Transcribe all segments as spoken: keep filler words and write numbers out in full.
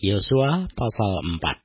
Yosua pasal empat.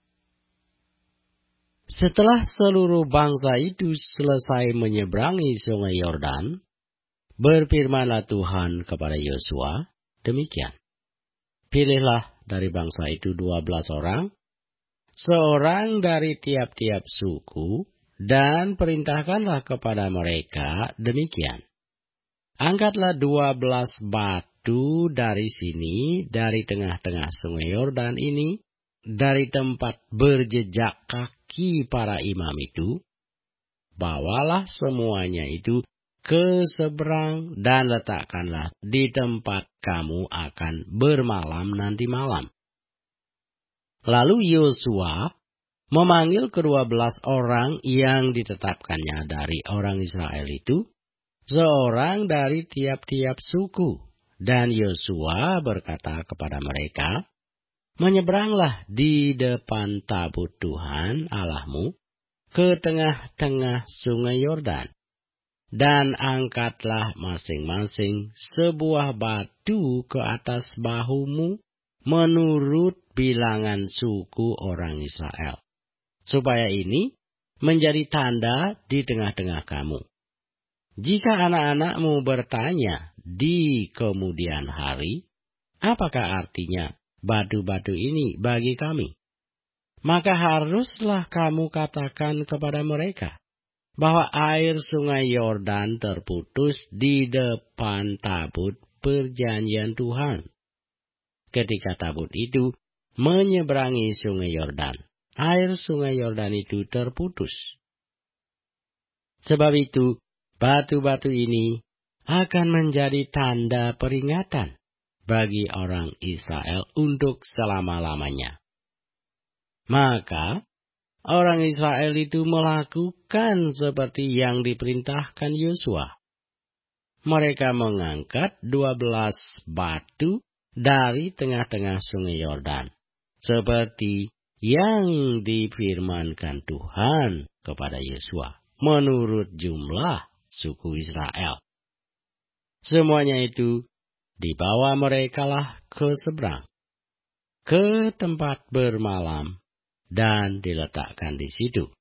Setelah seluruh bangsa itu selesai menyeberangi sungai Yordan, berfirmanlah Tuhan kepada Yosua demikian. Pilihlah dari bangsa itu dua belas orang, seorang dari tiap-tiap suku, dan perintahkanlah kepada mereka demikian. Angkatlah dua belas batu dari sini, dari tengah-tengah sungai Yordan ini, dari tempat berjejak kaki para imam itu, bawalah semuanya itu ke seberang dan letakkanlah di tempat kamu akan bermalam nanti malam. Lalu Yosua memanggil kedua belas orang yang ditetapkannya dari orang Israel itu, seorang dari tiap-tiap suku. Dan Yosua berkata kepada mereka, menyeberanglah di depan tabut Tuhan Allahmu ke tengah-tengah sungai Yordan, dan angkatlah masing-masing sebuah batu ke atas bahumu menurut bilangan suku orang Israel, supaya ini menjadi tanda di tengah-tengah kamu. Jika anak-anakmu bertanya di kemudian hari, apakah artinya batu-batu ini bagi kami? Maka haruslah kamu katakan kepada mereka bahwa air sungai Yordan terputus di depan tabut perjanjian Tuhan. Ketika tabut itu menyeberangi sungai Yordan, air sungai Yordan itu terputus. Sebab itu, batu-batu ini akan menjadi tanda peringatan bagi orang Israel untuk selama-lamanya. Maka orang Israel itu melakukan seperti yang diperintahkan Yosua. Mereka mengangkat dua belas batu dari tengah-tengah sungai Yordan, seperti yang difirmankan Tuhan kepada Yosua menurut jumlah suku Israel. Semuanya itu dibawa merekalah ke seberang, ke tempat bermalam, dan diletakkan di situ.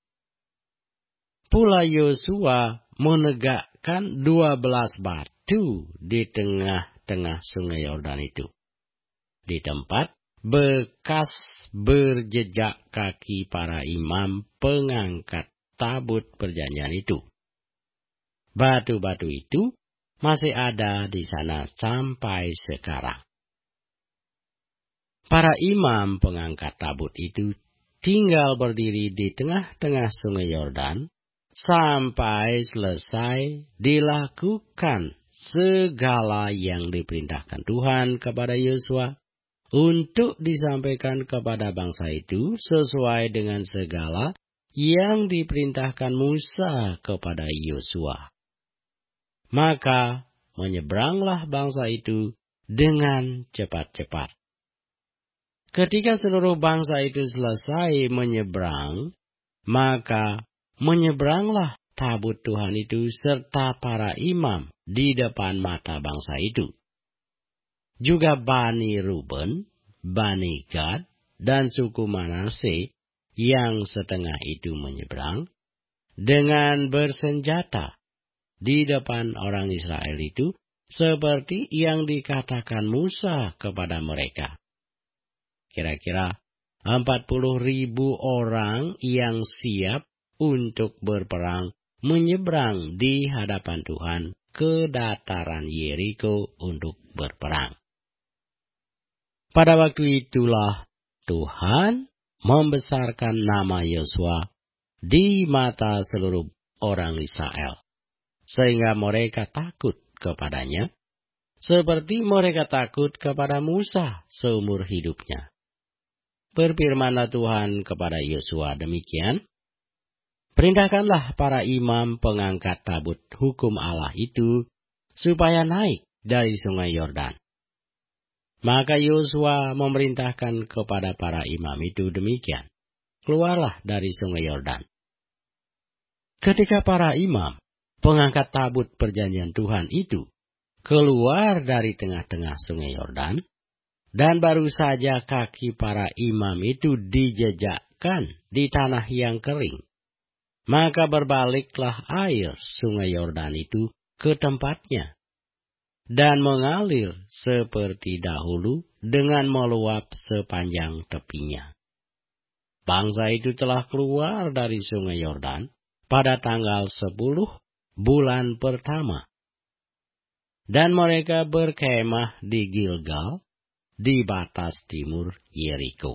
Pula Yosua menegakkan dua belas batu di tengah-tengah sungai Yordan itu, di tempat bekas berjejak kaki para imam pengangkat tabut perjanjian itu. Batu-batu itu masih ada di sana sampai sekarang. Para imam pengangkat tabut itu tinggal berdiri di tengah-tengah sungai Yordan sampai selesai dilakukan segala yang diperintahkan Tuhan kepada Yosua untuk disampaikan kepada bangsa itu sesuai dengan segala yang diperintahkan Musa kepada Yosua. Maka menyeberanglah bangsa itu dengan cepat-cepat. Ketika seluruh bangsa itu selesai menyeberang, maka menyeberanglah tabut Tuhan itu serta para imam di depan mata bangsa itu. Juga Bani Ruben, Bani Gad, dan suku Manase yang setengah itu menyeberang dengan bersenjata di depan orang Israel itu, seperti yang dikatakan Musa kepada mereka. Kira-kira empat puluh ribu orang yang siap untuk berperang menyeberang di hadapan Tuhan ke dataran Yeriko untuk berperang. Pada waktu itulah Tuhan membesarkan nama Yosua di mata seluruh orang Israel, sehingga mereka takut kepadanya, seperti mereka takut kepada Musa seumur hidupnya. Berfirmanlah Tuhan kepada Yosua demikian, perintahkanlah para imam pengangkat tabut hukum Allah itu, supaya naik dari sungai Yordan. Maka Yosua memerintahkan kepada para imam itu demikian, keluarlah dari sungai Yordan. Ketika para imam pengangkat tabut perjanjian Tuhan itu keluar dari tengah-tengah sungai Yordan, Dan baru saja kaki para imam itu dijejakkan di tanah yang kering, maka berbaliklah air sungai Yordan itu ke tempatnya, dan mengalir seperti dahulu dengan meluap sepanjang tepinya. Bangsa itu telah keluar dari sungai Yordan pada tanggal sepuluh bulan pertama. Dan mereka berkemah di Gilgal, di batas timur Yeriko.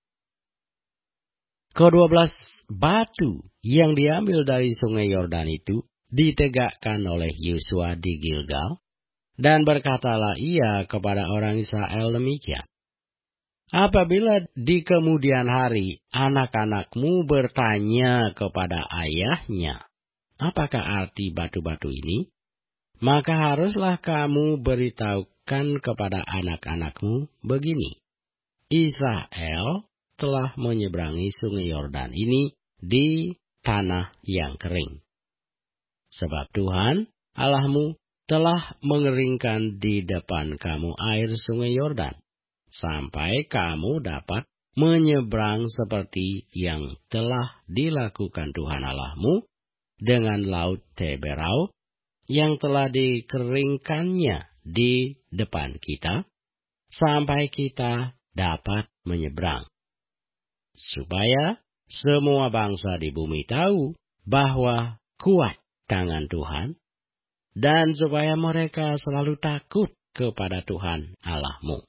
Kedua belas batu yang diambil dari sungai Yordan itu ditegakkan oleh Yosua di Gilgal, dan berkatalah ia kepada orang Israel demikian: apabila di kemudian hari anak-anakmu bertanya kepada ayahnya, apakah arti batu-batu ini? Maka haruslah kamu beritahukan kepada anak-anakmu begini: Israel telah menyeberangi sungai Yordan ini di tanah yang kering. Sebab Tuhan Allahmu telah mengeringkan di depan kamu air sungai Yordan, sampai kamu dapat menyeberang seperti yang telah dilakukan Tuhan Allahmu dengan laut Teberau, yang telah dikeringkannya di depan kita, sampai kita dapat menyeberang. Supaya semua bangsa di bumi tahu bahwa kuat tangan Tuhan, dan supaya mereka selalu takut kepada Tuhan Allahmu.